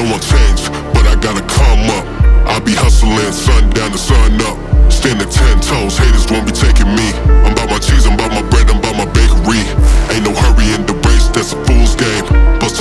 No one changed, but I gotta come up. I be hustling, sun down to sun up. Standing 10 toes, haters won't be taking me. I'm about my cheese, I'm about my bread, I'm about my bakery. Ain't no hurry in the race, that's a fool's game. But